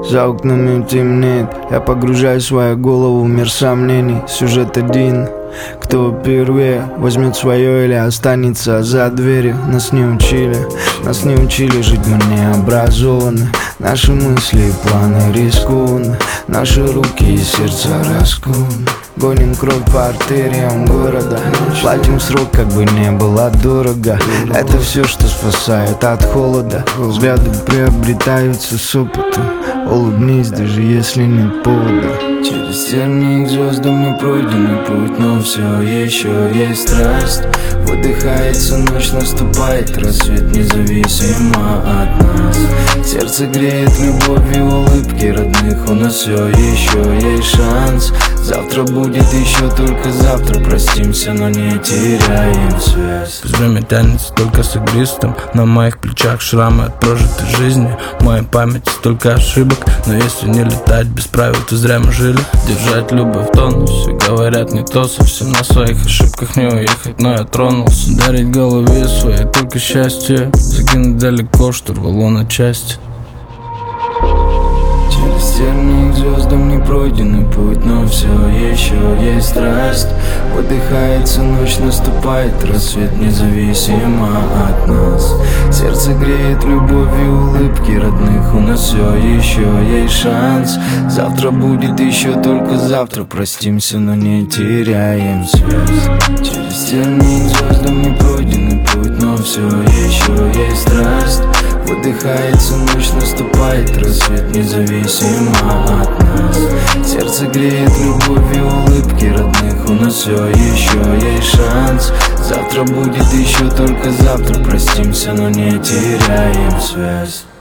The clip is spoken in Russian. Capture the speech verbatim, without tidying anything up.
За окнами темнеет, я погружаю свою голову в мир сомнений. Сюжет один: кто первее возьмет свое или останется за дверью. Нас не учили, нас не учили жить, мы не образованы. Наши мысли и планы рискуют, наши руки и сердца раскуют. Гоним кровь по артериям города, платим срок, как бы не было дорого. Это все, что спасает от холода. Взгляды приобретаются с опытом. Улыбнись, даже если нет повода. Через тернии к звездам не пройденный путь, но все еще есть страсть. Выдыхается ночь, наступает рассвет, независимо от нас. Сердце греет любовь и улыбки родных, у нас все еще есть шанс. Завтра будет еще, только завтра простимся, но не теряем связь. Пусть время тянется только с игристым, на моих плечах шрамы от прожитой жизни. В моей памяти столько ошибок, но если не летать без правил, то зря мы жили. Держать любовь в тонусе, говорят не то совсем. На своих ошибках не уехать, но я тронулся. Дарить голове своей только счастье, закинуть далеко штурвалу на части. Через тернии к звездам не пройденный путь, но все еще есть страсть. Выдыхается ночь, наступает рассвет, независимо от нас. Сердце греет любовь и улыбки родных, у нас все еще есть шанс. Завтра будет еще, только завтра простимся, но не теряем связь. Через тернии к звездам не пройденный путь, но все еще есть страсть. Выдыхается ночь, наступает рассвет, независимо от нас. Сердце греет любовь и улыбки родных, у нас все еще есть шанс. Завтра будет еще, только завтра простимся, но не теряем связь.